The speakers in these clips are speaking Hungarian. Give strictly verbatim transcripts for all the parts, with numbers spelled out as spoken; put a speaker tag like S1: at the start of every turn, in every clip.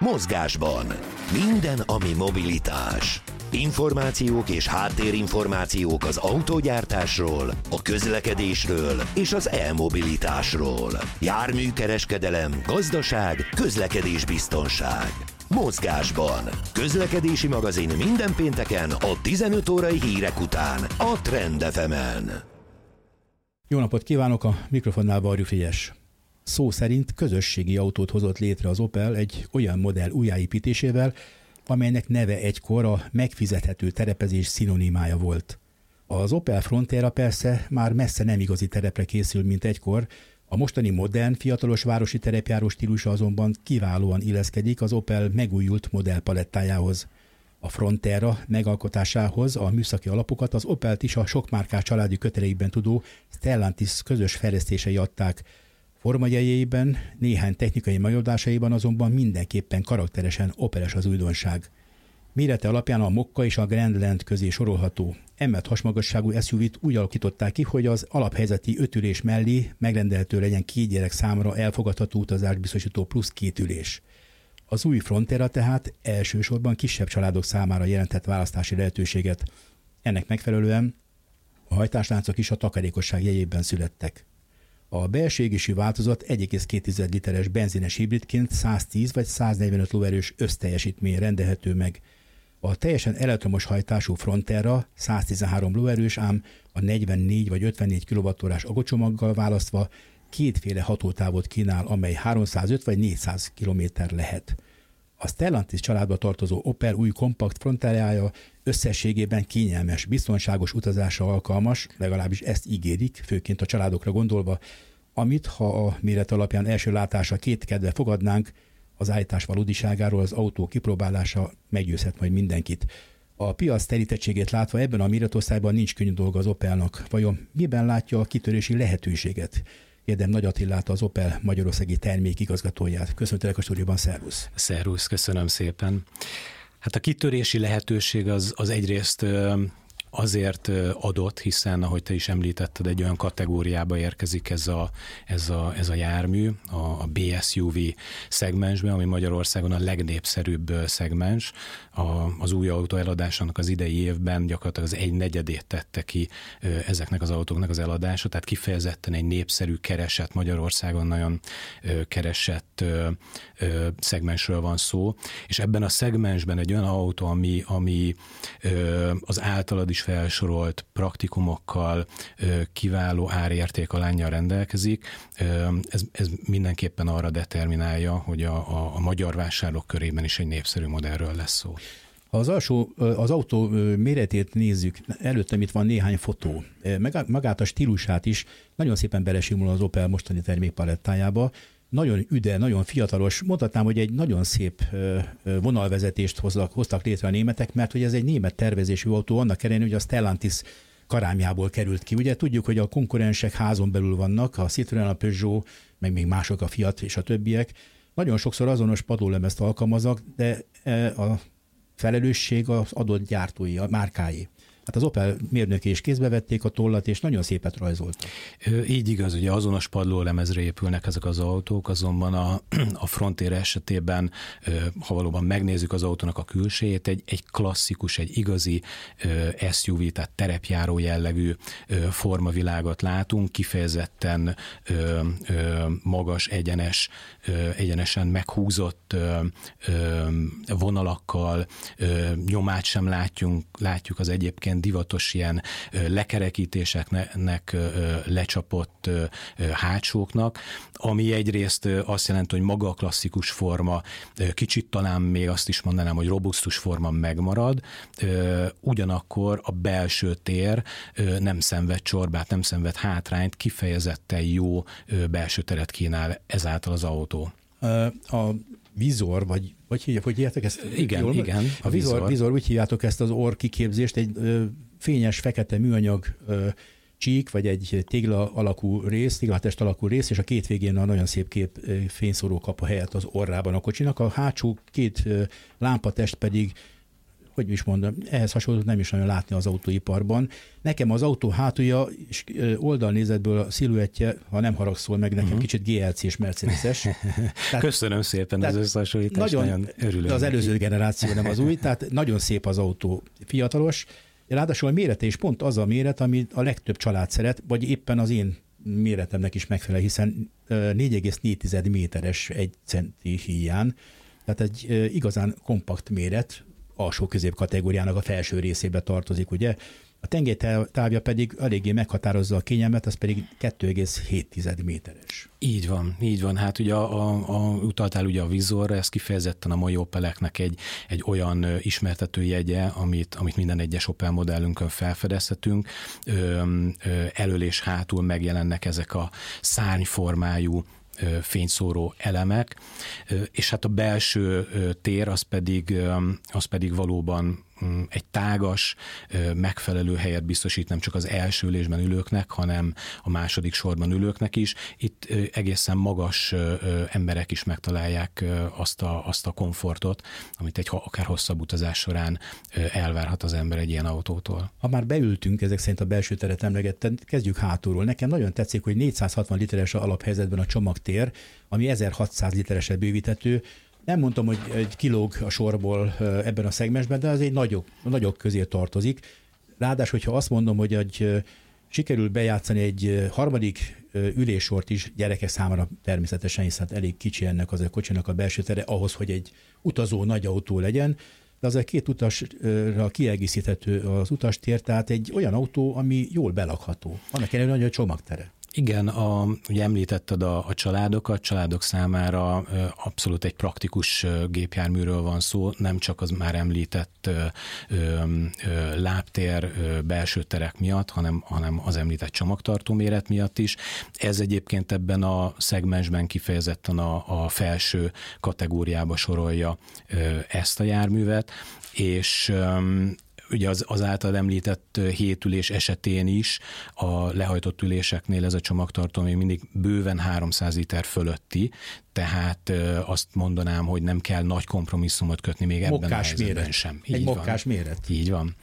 S1: Mozgásban. Minden, ami mobilitás. Információk és háttérinformációk az autógyártásról, a közlekedésről és az e-mobilitásról. Járműkereskedelem, gazdaság, közlekedésbiztonság. Mozgásban. Közlekedési magazin minden pénteken a tizenöt órai hírek után a Trend ef emen.
S2: Jó napot kívánok, a mikrofonnál Varjú Frigyes. Szó szerint közösségi autót hozott létre az Opel egy olyan modell újjáépítésével, amelynek neve egykor a megfizethető terepezés szinonimája volt. Az Opel Frontera persze már messze nem igazi terepre készül, mint egykor, a mostani modern, fiatalos városi terepjáró stílusa azonban kiválóan illeszkedik az Opel megújult modellpalettájához. A Frontera megalkotásához a műszaki alapokat az Opelt is a sokmárkás családi kötelékben tudó Stellantis közös fejlesztései adták. Formajegyeiben, néhány technikai megoldásaiban azonban mindenképpen karakteresen operes az újdonság. Mérete alapján a Mokka és a Grandland közé sorolható. Emelt hasmagasságú es u vé-t úgy alakították ki, hogy az alaphelyzeti öt ülés mellé megrendelhető legyen két gyerek számára elfogadható utazást biztosító plusz két ülés. Az új Frontera tehát elsősorban kisebb családok számára jelentett választási lehetőséget. Ennek megfelelően a hajtásláncok is a takarékosság jegyében születtek. A belső égésű változat egy egész két literes benzines hibridként száztíz vagy száznegyvenöt lóerős összteljesítmény rendelhető meg. A teljesen elektromos hajtású Frontera száztizenhárom lóerős, ám a negyvennégy vagy ötvennégy kilowattórás agocsomaggal választva kétféle hatótávot kínál, amely háromszázöt vagy négyszáz kilométer lehet. A Stellantis családba tartozó Opel új kompakt Fronterája összességében kényelmes, biztonságos utazásra alkalmas, legalábbis ezt ígérik, főként a családokra gondolva, amit, ha a méret alapján első látásra kétkedve fogadnánk, az állítás valódiságáról az autó kipróbálása meggyőzhet majd mindenkit. A piac terítettségét látva ebben a méretosztályban nincs könnyű dolga az Opelnak. Vajon miben látja a kitörési lehetőséget? Érdem Nagy Attilát, az Opel magyarországi termékigazgatóját. Köszöntelek a stúdióban, szervusz!
S3: Szervusz, köszönöm szépen! Hát a kitörési lehetőség az, az egyrészt azért adott, hiszen, ahogy te is említetted, egy olyan kategóriába érkezik ez a, ez a, ez a jármű, a, a bé es u vé szegmensben, ami Magyarországon a legnépszerűbb szegmens. A, az új autó eladásának az idei évben gyakorlatilag az egy negyedét tette ki ezeknek az autóknak az eladása, tehát kifejezetten egy népszerű, keresett, Magyarországon nagyon keresett szegmensről van szó, és ebben a szegmensben egy olyan autó, ami, ami az általad is felsorolt praktikumokkal, kiváló árérték alánnyal rendelkezik. Ez, ez mindenképpen arra determinálja, hogy a, a, a magyar vásárlók körében is egy népszerű modellről lesz szó.
S2: Ha az, alsó, az autó méretét nézzük, előttem itt van néhány fotó. Magát a stílusát is nagyon szépen belesimul az Opel mostani termékpalettájába. Nagyon üde, nagyon fiatalos, mondhatnám, hogy egy nagyon szép vonalvezetést hoztak, hoztak létre a németek, mert hogy ez egy német tervezésű autó, annak ellenére, hogy a Stellantis karámjából került ki. Ugye tudjuk, hogy a konkurensek házon belül vannak, a Citroën, a Peugeot, meg még mások, a Fiat és a többiek. Nagyon sokszor azonos padlólemezt alkalmaznak, de a felelősség az adott gyártói, a márkái. Hát az Opel mérnöké is kézbe vették a tollat, és nagyon szépet rajzoltak.
S3: Így igaz, ugye azonos padlólemezre épülnek ezek az autók, azonban a, a Frontera esetében, ha valóban megnézzük az autónak a külsejét, egy, egy klasszikus, egy igazi es u vé, tehát terepjáró jellegű formavilágot látunk, kifejezetten magas, egyenes, egyenesen meghúzott vonalakkal, nyomát sem látjunk, látjuk az egyébként divatos ilyen lekerekítéseknek lecsapott hátsóknak, ami egyrészt azt jelenti, hogy maga a klasszikus forma, kicsit talán még azt is mondanám, hogy robusztus forma megmarad, ugyanakkor a belső tér nem szenved csorbát, nem szenved hátrányt, kifejezetten jó belső teret kínál ezáltal az autó.
S2: A vizor, vagy hogy hívják, hogy hívjátok ezt?
S3: Igen, jól, igen.
S2: A, a vizor, vizor. vizor, úgy hívjátok ezt az orr kiképzést, egy ö, fényes, fekete műanyag ö, csík, vagy egy tégla alakú rész, téglatest alakú rész, és a két végén a nagyon szép kép ö, fényszóró kap a helyet az orrában a kocsinak. A hátsó két ö, lámpatest pedig hogy is mondom, ehhez hasonlót nem is nagyon látni az autóiparban. Nekem az autó hátulja és oldalnézetből a sziluettje, ha nem haragszol meg, nekem uh-huh. kicsit gé el cé-s Mercedes-es. Tehát,
S3: köszönöm szépen az összehasonlítást, nagyon, nagyon örülök.
S2: Az előző generáció, nem az új, tehát nagyon szép az autó, fiatalos. Ráadásul a mérete is pont az a méret, amit a legtöbb család szeret, vagy éppen az én méretemnek is megfelel, hiszen négy egész négy méteres egy centi híján, tehát egy igazán kompakt méret, alsó közép kategóriának a felső részébe tartozik, ugye? A tengelytávja pedig eléggé meghatározza a kényelmet, az pedig kettő egész hét méteres.
S3: Így van, így van. Hát ugye a, a, a, utaltál ugye a vizorra, ez kifejezetten a mai Opeleknek egy, egy olyan ismertető jegye, amit, amit minden egyes Opel modellünkön felfedezhetünk. Ö, ö, elől és hátul megjelennek ezek a szárnyformájú fényszóró elemek, és hát a belső tér az pedig, az pedig valóban egy tágas, megfelelő helyet biztosít nem csak az első ülésben ülőknek, hanem a második sorban ülőknek is. Itt egészen magas emberek is megtalálják azt a, azt a komfortot, amit egy akár hosszabb utazás során elvárhat az ember egy ilyen autótól.
S2: Ha már beültünk, ezek szerint a belső teret emlegetted, kezdjük hátulról. Nekem nagyon tetszik, hogy négyszázhatvan literes a alaphelyzetben a csomagtér, ami ezerhatszáz literesre bővíthető. Nem mondtam, hogy egy kilóg a sorból ebben a szegmensben, de az egy nagyobb, nagyobb közé tartozik. Ráadásul, hogyha azt mondom, hogy egy, sikerül bejátszani egy harmadik üléssort is gyerekek számára természetesen, hiszen elég kicsi ennek az a kocsinak a belső tere ahhoz, hogy egy utazó nagy autó legyen, de az a két utasra kiegészíthető az utastér, tehát egy olyan autó, ami jól belakható. Annak ellenére nagy a csomagtere.
S3: Igen, a, ugye említetted a, a családokat, családok számára abszolút egy praktikus gépjárműről van szó, nem csak az már említett ö, ö, lábtér, ö, belső terek miatt, hanem, hanem az említett csomagtartó méret miatt is. Ez egyébként ebben a szegmensben kifejezetten a, a felső kategóriába sorolja ö, ezt a járművet, és ö, ugye az, az által említett hét ülés esetén is a lehajtott üléseknél ez a csomagtartó még mindig bőven háromszáz liter fölötti, tehát azt mondanám, hogy nem kell nagy kompromisszumot kötni még ebben mokkás a helyzetben
S2: méret.
S3: Sem.
S2: Így Egy van. Mokkás méret.
S3: Így van.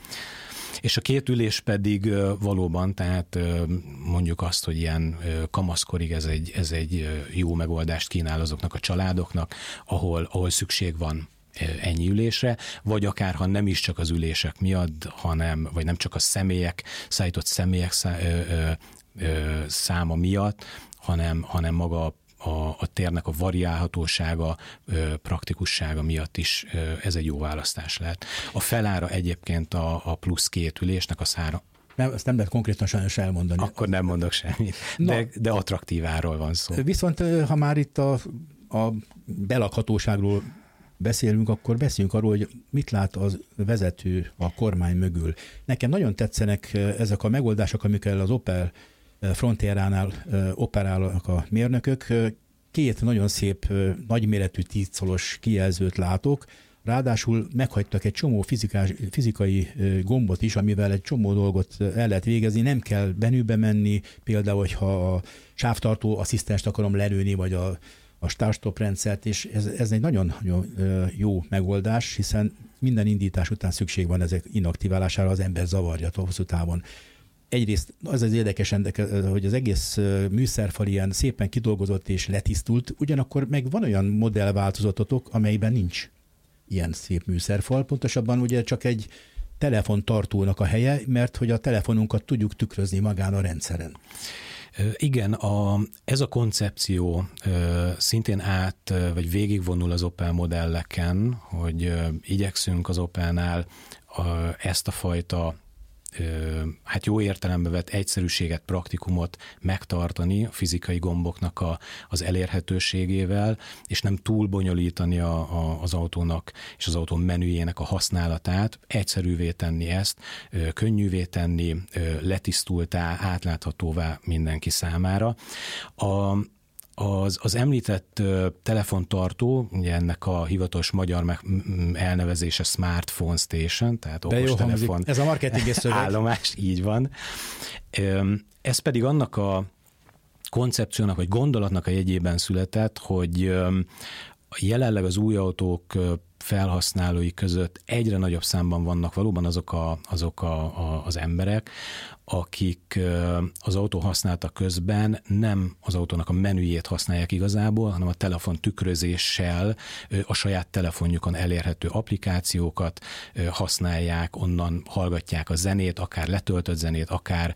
S3: És a két ülés pedig valóban, tehát mondjuk azt, hogy ilyen kamaszkorig ez egy, ez egy jó megoldást kínál azoknak a családoknak, ahol, ahol szükség van ennyi ülésre, vagy akár ha nem is csak az ülések miatt, hanem, vagy nem csak a személyek, szállított személyek szá, ö, ö, ö, száma miatt, hanem, hanem maga a, a térnek a variálhatósága, ö, praktikussága miatt is ö, ez egy jó választás lehet. A felára egyébként a, a plusz két ülésnek a szára.
S2: Nem, ezt nem lehet konkrétan sajnos elmondani.
S3: Akkor nem mondok semmit, de, de attraktív árról van szó.
S2: Viszont ha már itt a, a belakhatóságról beszélünk, akkor beszéljünk arról, hogy mit lát az vezető a kormány mögül. Nekem nagyon tetszenek ezek a megoldások, amikkel az Opel Frontieránál operálnak a mérnökök. Két nagyon szép, nagyméretű tízszolos kijelzőt látok, ráadásul meghagytak egy csomó fizikás, fizikai gombot is, amivel egy csomó dolgot el lehet végezni, nem kell benőbe menni, például, hogyha a sávtartó asszisztenst akarom lelőni, vagy a a start-stop rendszert, és ez, ez egy nagyon, nagyon jó megoldás, hiszen minden indítás után szükség van ezek inaktiválására, az ember zavarja hosszú távon. Egyrészt az az érdekes, hogy az egész műszerfal ilyen szépen kidolgozott és letisztult, ugyanakkor meg van olyan modellváltozatotok, amelyben nincs ilyen szép műszerfal, pontosabban ugye csak egy telefontartónak a helye, mert hogy a telefonunkat tudjuk tükrözni magán a rendszeren.
S3: Igen, a, ez a koncepció ö, szintén át, vagy végigvonul az Opel modelleken, hogy ö, igyekszünk az Opelnál a, ezt a fajta hát jó értelembe vett egyszerűséget, praktikumot megtartani a fizikai gomboknak a, az elérhetőségével, és nem túl bonyolítani a, a, az autónak és az autó menüjének a használatát, egyszerűvé tenni ezt, könnyűvé tenni, letisztultá, átláthatóvá mindenki számára. A Az, az említett uh, telefontartó, ugye ennek a hivatalos magyar meg, m- elnevezése Smartphone Station, tehát okostelefon
S2: ez a marketinges szöveg.
S3: Állomás, így van. Um, ez pedig annak a koncepciónak, vagy gondolatnak a jegyében született, hogy um, jelenleg az új autók felhasználói között egyre nagyobb számban vannak valóban azok, a, azok a, a, az emberek, akik az autó használata közben nem az autónak a menüjét használják igazából, hanem a telefon tükrözéssel a saját telefonjukon elérhető applikációkat használják, onnan hallgatják a zenét, akár letöltött zenét, akár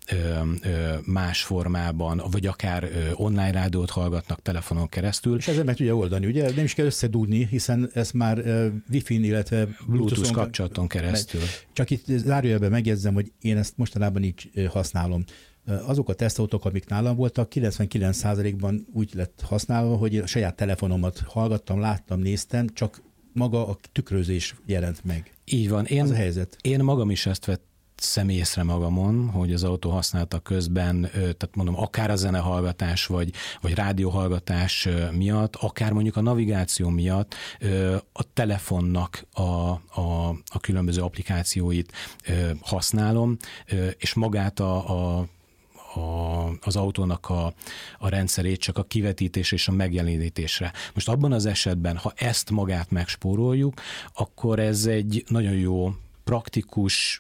S3: más formában, vagy akár online rádiót hallgatnak telefonon keresztül.
S2: És ezzel meg tudja oldani, ugye? Nem is kell összedugni, hiszen ez már Wi-Fi-n, illetve
S3: Bluetooth kapcsolaton keresztül.
S2: Csak itt zárójelben megjegyzem, hogy én ezt mostanában így használom. Azok a tesztautók, amik nálam voltak, kilencvenkilenc százalékban úgy lett használva, hogy a saját telefonomat hallgattam, láttam, néztem, csak maga a tükrözés jelent meg.
S3: Így van. Én,
S2: az a helyzet.
S3: Én magam is ezt vett személy észre magamon, hogy az autó használata közben, tehát mondom, akár a zenehallgatás, vagy, vagy rádióhallgatás miatt, akár mondjuk a navigáció miatt a telefonnak a, a, a különböző applikációit használom, és magát a, a A, az autónak a, a rendszerét csak a kivetítés és a megjelenítésre. Most abban az esetben, ha ezt magát megspóroljuk, akkor ez egy nagyon jó, praktikus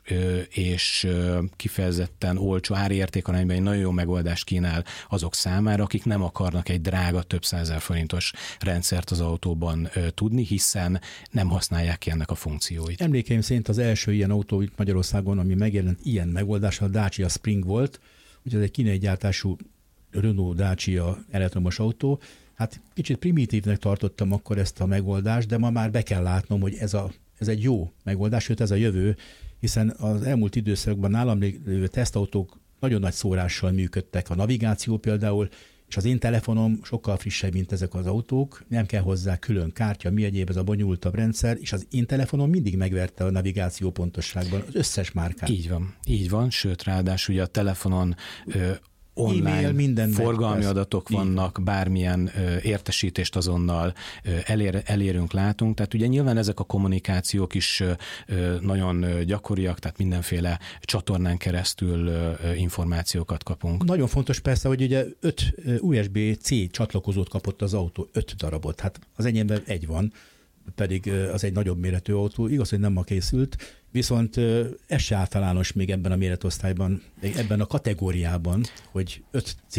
S3: és kifejezetten olcsó árértékarányban egy nagyon jó megoldást kínál azok számára, akik nem akarnak egy drága, több százezer forintos rendszert az autóban tudni, hiszen nem használják ki ennek a funkcióit.
S2: Emlékeim szerint az első ilyen autó itt Magyarországon, ami megjelent ilyen megoldás, a Dacia Spring volt, ugye ez egy kínai gyártású Renault Dacia elektromos autó. Hát kicsit primitívnek tartottam akkor ezt a megoldást, de ma már be kell látnom, hogy ez, a, ez egy jó megoldás, sőt ez a jövő, hiszen az elmúlt időszakban nálam lévő tesztautók nagyon nagy szórással működtek, a navigáció például, és az én telefonom sokkal frissebb, mint ezek az autók, nem kell hozzá külön kártya, mi egyéb, ez a bonyolultabb rendszer, és az én telefonom mindig megverte a navigáció pontosságban az összes márkát.
S3: Így van, így van, sőt ráadásul ugye a telefonon ö, online e-mail, forgalmi lesz. Adatok vannak, bármilyen ö, értesítést azonnal ö, elér, elérünk, látunk, tehát ugye nyilván ezek a kommunikációk is ö, nagyon gyakoriak, tehát mindenféle csatornán keresztül ö, információkat kapunk.
S2: Nagyon fontos persze, hogy ugye öt u es bé-C csatlakozót kapott az autó, öt darabot, hát az enyémben egy van, pedig az egy nagyobb méretű autó, igaz, hogy nem ma készült, viszont ez se általános még ebben a méretosztályban, ebben a kategóriában, hogy öt C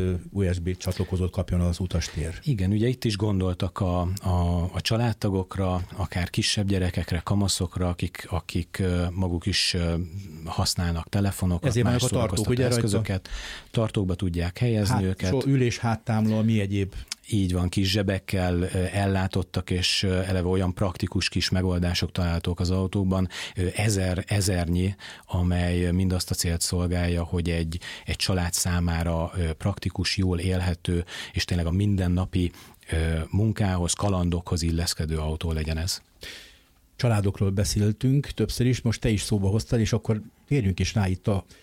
S2: u es bé csatlakozót kapjon az utastér.
S3: Igen, ugye itt is gondoltak a, a, a családtagokra, akár kisebb gyerekekre, kamaszokra, akik, akik maguk is használnak telefonokat,
S2: ezért
S3: más
S2: a tartók, ugye
S3: eszközöket, tartókba tudják helyezni hát, őket.
S2: So, ülés háttámla, mi egyéb.
S3: Így van, kis zsebekkel ellátottak, és eleve olyan praktikus kis megoldások találhatók az autókban, ezer, ezernyi, amely mindazt a célt szolgálja, hogy egy, egy család számára praktikus, jól élhető, és tényleg a mindennapi munkához, kalandokhoz illeszkedő autó legyen ez.
S2: Családokról beszéltünk többször is, most te is szóba hoztad, és akkor térjünk is rá itt a,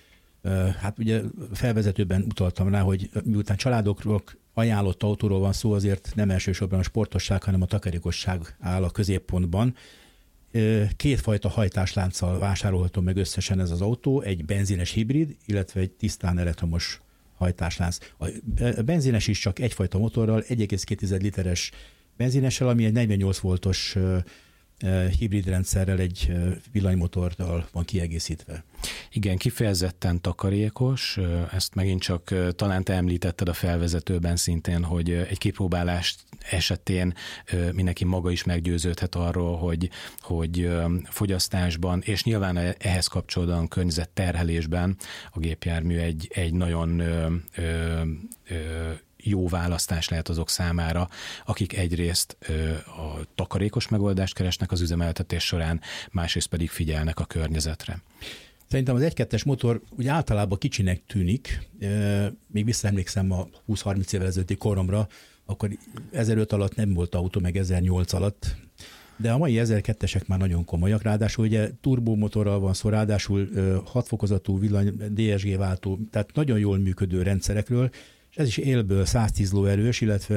S2: hát ugye felvezetőben utaltam rá, hogy miután családokról ajánlott autóról van szó, azért nem elsősorban a sportosság, hanem a takarékosság áll a középpontban. Kétfajta hajtáslánccal vásárolható meg összesen ez az autó, egy benzines hibrid, illetve egy tisztán elektromos hajtáslánc. A benzines is csak egyfajta motorral, egy egész két literes benzinessel, ami egy negyvennyolc voltos hibrid rendszerrel, egy villanymotorral van kiegészítve.
S3: Igen, kifejezetten takarékos, ezt megint csak talán te említetted a felvezetőben szintén, hogy egy kipróbálást esetén mindenki maga is meggyőződhet arról, hogy, hogy fogyasztásban, és nyilván ehhez kapcsolódóan környezetterhelésben a gépjármű egy, egy nagyon ö, ö, ö, jó választás lehet azok számára, akik egyrészt a takarékos megoldást keresnek az üzemeltetés során, másrészt pedig figyelnek a környezetre.
S2: Szerintem az egy kettes motor úgy általában kicsinek tűnik, még visszaemlékszem a húsz-harminc évvel ezelőtti koromra, akkor ezeröt alatt nem volt autó, meg ezernyolc alatt, de a mai ezerkettesek már nagyon komolyak, ráadásul ugye turbomotorral van szó, ráadásul hat fokozatú villany, dé es gé váltó, tehát nagyon jól működő rendszerekről, és ez is élből száztíz lóerős, illetve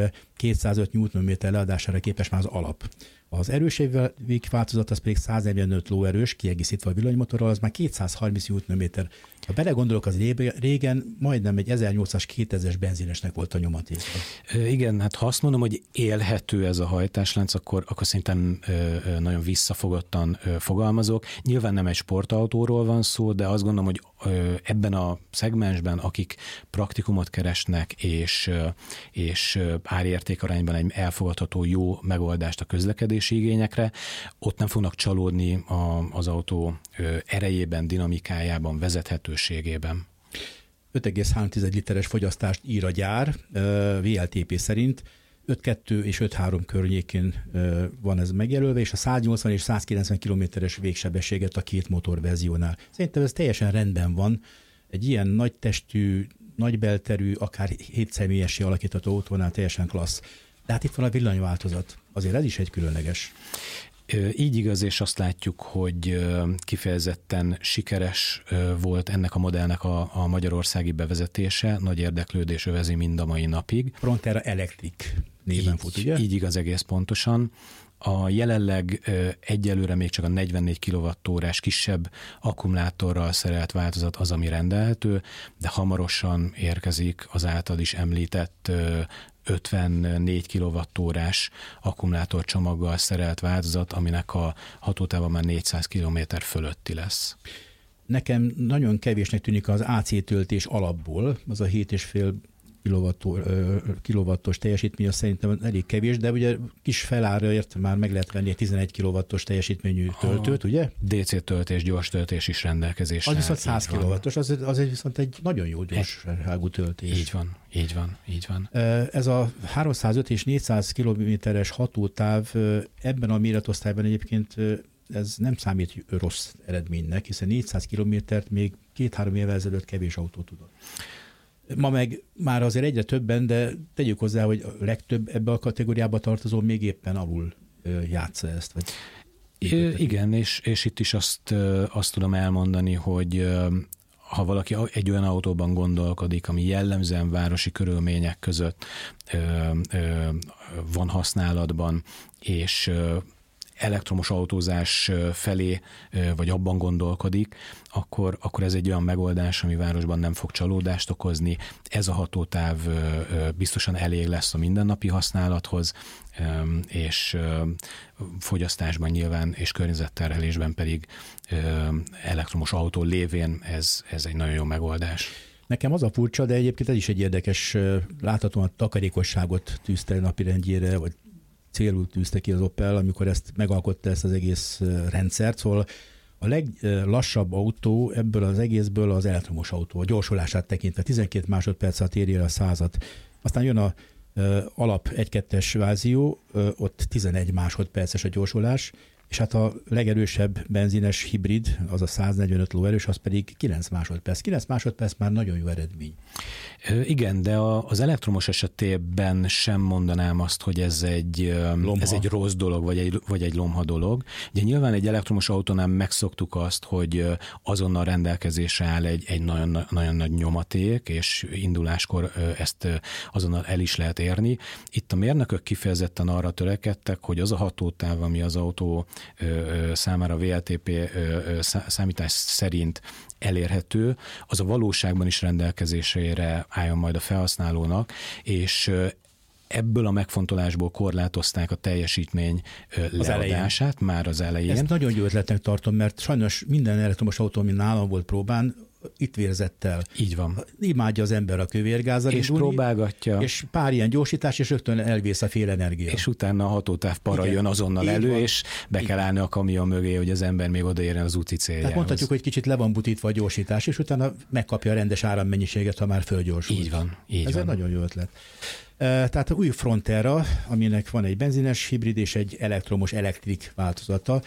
S2: kétszázöt Newtonméter leadására képes már az alap. Az erősebb változat az pedig száznegyvenöt lóerős, kiegészítve a villanymotorral, az már kétszázharminc Newtonméter. Ha belegondolok, az régen majdnem egy ezernyolcszáz-kétezres benzinesnek volt a nyomatéka.
S3: Igen, hát ha azt mondom, hogy élhető ez a hajtáslánc, akkor, akkor szerintem nagyon visszafogottan fogalmazok. Nyilván nem egy sportautóról van szó, de azt gondolom, hogy ebben a szegmensben, akik praktikumot keresnek, és, és árértékarányban egy elfogadható jó megoldást a közlekedési igényekre, ott nem fognak csalódni a, az autó erejében, dinamikájában, vezethetőségében.
S2: öt egész három literes fogyasztást ír a gyár, vé el té pé szerint, öt kettő és öt három környékén van ez megjelölve, és a száznyolcvan és százkilencven kilométeres végsebességet a két motorverziónál. Szerintem ez teljesen rendben van. Egy ilyen nagy testű, nagy belterű, akár hét személyessé alakítható autónál teljesen klassz. De hát itt van a villanyváltozat. Azért ez is egy különleges.
S3: Így igaz, és azt látjuk, hogy kifejezetten sikeres volt ennek a modellnek a, a magyarországi bevezetése, nagy érdeklődés övezi mind a mai napig.
S2: Frontera Electric néven
S3: így,
S2: fut, ugye?
S3: Így igaz egész pontosan. A jelenleg egyelőre még csak a negyvennégy kilowattórás kisebb akkumulátorral szerelt változat az, ami rendelhető, de hamarosan érkezik az által is említett ötvennégy kilowattórás akkumulátorcsomaggal szerelt változat, aminek a hatótáva már négyszáz kilométer fölötti lesz.
S2: Nekem nagyon kevésnek tűnik az á cé töltés alapból, az a hét egész öt kilowattos teljesítmény, az szerintem elég kevés, de ugye kis felárért már meg lehet venni egy tizenegy kilowattos teljesítményű töltőt, ugye?
S3: dé cé töltés, gyors töltés is rendelkezésre.
S2: Az viszont száz kilowattos, az, az viszont egy nagyon jó gyorságú töltés.
S3: Így van, így van, így van.
S2: Ez a háromszázöt és négyszáz kilométeres hatótáv ebben a méretosztályban egyébként ez nem számít rossz eredménynek, hiszen négyszáz kilométert még két-három évvel ezelőtt kevés autó tudott. Ma meg már azért egyre többen, de tegyük hozzá, hogy a legtöbb ebbe a kategóriába tartozó még éppen alul játsza ezt. Vagy
S3: igen, és, és itt is azt, azt tudom elmondani, hogy ha valaki egy olyan autóban gondolkodik, ami jellemzően városi körülmények között van használatban, és elektromos autózás felé, vagy abban gondolkodik, akkor, akkor ez egy olyan megoldás, ami városban nem fog csalódást okozni. Ez a hatótáv biztosan elég lesz a mindennapi használathoz, és fogyasztásban nyilván, és környezetterhelésben pedig elektromos autó lévén ez, ez egy nagyon jó megoldás.
S2: Nekem az a furcsa, de egyébként ez is egy érdekes, láthatóan a takarékosságot tűzte napirendjére, vagy célul tűzte ki az Opel, amikor ezt megalkotta ezt az egész rendszert. Szóval a leglassabb autó ebből az egészből az elektromos autó, a gyorsulását tekintve tizenkét másodperc alatt éri el a százat. Aztán jön a alap egy kettes verzió, ott tizenegy másodperces a gyorsulás, és hát a legerősebb benzines hibrid, az a száznegyvenöt lóerős, az pedig kilenc másodperc. kilenc másodperc már nagyon jó eredmény.
S3: Igen, de az elektromos esetében sem mondanám azt, hogy ez egy, ez egy rossz dolog, vagy egy, vagy egy lomha dolog. Ugye nyilván egy elektromos autónál megszoktuk azt, hogy azonnal rendelkezésre áll egy, egy nagyon, nagyon nagy nyomaték, és induláskor ezt azonnal el is lehet érni. Itt a mérnökök kifejezetten arra törekedtek, hogy az a hatótáv, ami az autó számára vé el té pé számítás szerint elérhető, az a valóságban is rendelkezésére álljon majd a felhasználónak, és ebből a megfontolásból korlátozták a teljesítmény az leadását elején. Már az elején.
S2: Ezt nagyon jó ötletnek tartom, mert sajnos minden elektromos autó, ami nálam volt próbán, itt vérzett el.
S3: Így van.
S2: Imádja az ember a kővérgázzal
S3: és indulni, próbálgatja.
S2: És pár ilyen gyorsítás, és rögtön elvész a fél energia.
S3: És utána a hatótáv para jön azonnal elő, van. És be kell állni a kamion mögé, hogy az ember még odaérjen az úti céljához.
S2: Tehát mondhatjuk, hogy kicsit le van butítva a gyorsítás, és utána megkapja a rendes árammennyiséget, ha már fölgyorsul.
S3: Így van. Így
S2: Ez
S3: van.
S2: egy nagyon jó ötlet. Tehát a új Frontera, aminek van egy benzines hibrid és egy elektromos elektrik változata,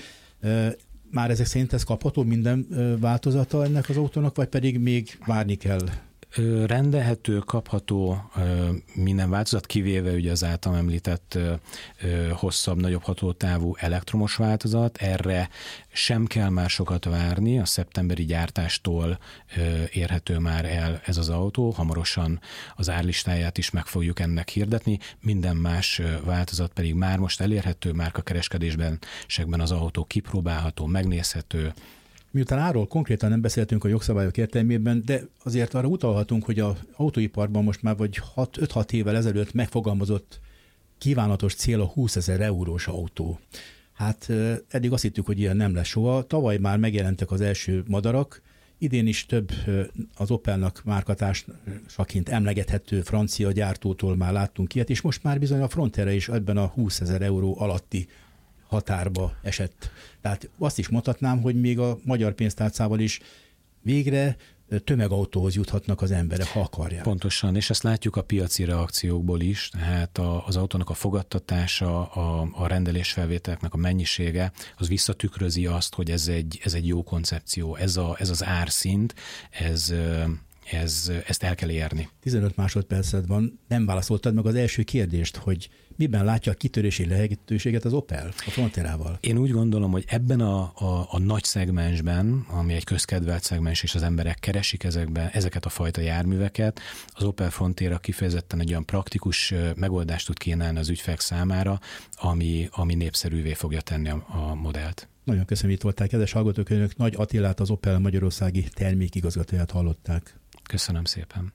S2: már ezek szerint ez kapható minden változata ennek az autónak, vagy pedig még várni kell?
S3: Rendelhető, kapható minden változat, kivéve ugye az általam említett hosszabb, nagyobb hatótávú elektromos változat. Erre sem kell már sokat várni, a szeptemberi gyártástól érhető már el ez az autó, hamarosan az árlistáját is meg fogjuk ennek hirdetni, minden más változat pedig már most elérhető, márkakereskedésben segben az autó kipróbálható, megnézhető.
S2: Miután arról konkrétan nem beszéltünk a jogszabályok értelmében, de azért arra utalhatunk, hogy az autóiparban most már vagy öt-hat évvel ezelőtt megfogalmazott kívánatos cél a húszezer eurós autó. Hát eddig azt hittük, hogy ilyen nem lesz soha. Tavaly már megjelentek az első madarak, idén is több az Opelnak márkatársaként emlegethető francia gyártótól már láttunk ilyet, és most már bizony a Frontera is ebben a húszezer euró alatti határba esett. Tehát azt is mondhatnám, hogy még a magyar pénztárcával is végre tömegautóhoz juthatnak az emberek, ha akarják.
S3: Pontosan, és ezt látjuk a piaci reakciókból is, tehát az autónak a fogadtatása, a, a rendelésfelvételeknek a mennyisége, az visszatükrözi azt, hogy ez egy, ez egy jó koncepció, ez, a, ez az árszint, ez... Ez, ezt el kell érni.
S2: tizenöt másodperced van, nem válaszoltad meg az első kérdést, hogy miben látja a kitörési lehetőséget az Opel a Fronterával?
S3: Én úgy gondolom, hogy ebben a, a, a nagy szegmensben, ami egy közkedvelt szegmens, és az emberek keresik ezekben, ezeket a fajta járműveket, az Opel Frontera kifejezetten egy olyan praktikus megoldást tud kínálni az ügyfelek számára, ami, ami népszerűvé fogja tenni a, a modellt.
S2: Nagyon köszönöm, itt voltál, kedves hallgatók, önök Nagy Attilát, az Opel magyarországi termékigazgatóját hallották.
S3: Köszönöm szépen.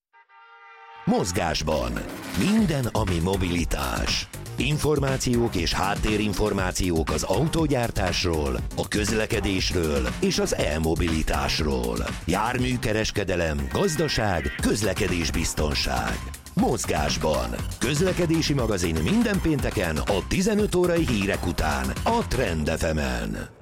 S1: Mozgásban minden, ami mobilitás. Információk és háttérinformációk az autógyártásról, a közlekedésről és az e-mobilitásról. Járműkereskedelem, gazdaság, közlekedésbiztonság. Mozgásban. Közlekedési magazin minden pénteken a tizenöt órai hírek után a Trend ef emen.